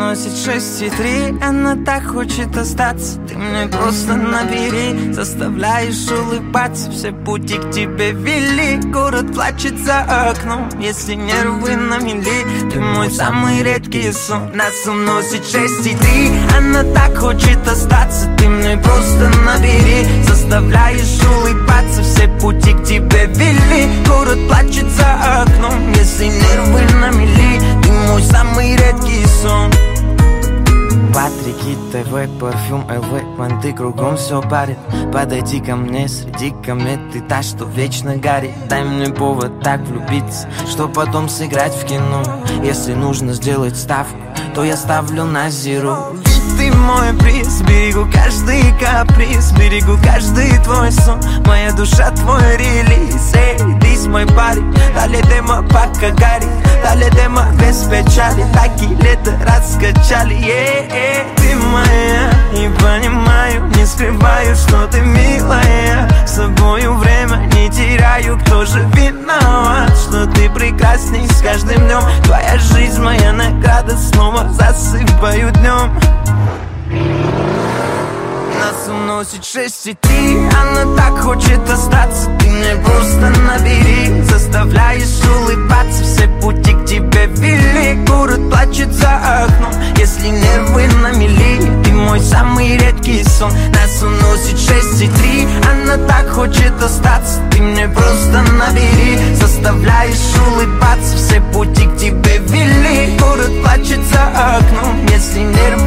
уносит 6,3. Она так хочет остаться. Ты мне просто набери. Заставляешь улыбаться. Все пути к тебе вели. Город плачет за окном. Если нервы на мели. Ты мой самый редкий сон. Нас уносит 6,3. Она так хочет остаться. Ты мне просто набери. Заставляешь улыбаться. Все пути к тебе вели. Город плачет за окном. Если нервы на мели. Ты мой самый редкий сон. Патрики, ТВ, парфюм, ЛВ, манты, кругом все парит. Подойди ко мне, среди комет, ты та, что вечно горит. Дай мне повод так влюбиться, что потом сыграть в кино. Если нужно сделать ставку, то я ставлю на зеро. Ты мой приз, берегу каждый каприз, берегу каждый твой сон. Моя душа твой релиз. Эй, ты мой парень, дали демо пока горит. Дали демо без печали, такие лето раскачали. Ты моя, и понимаю, не скрываю, что ты милая. С тобою время не теряю, кто же виноват, что ты прекрасней с каждым днем. Твоя жизнь, моя награда, снова засыпаю днем. Нас уносит 6,3. Она так хочет остаться. Ты мне просто набери. Заставляешь улыбаться. Все пути к тебе вели. Город плачет за окном. Если нервы на мели. Ты мой самый редкий сон. Нас уносит 6,3. Она так хочет остаться. Ты мне просто набери. Заставляешь улыбаться. Все пути к тебе вели. Город плачет за окном. Если нервы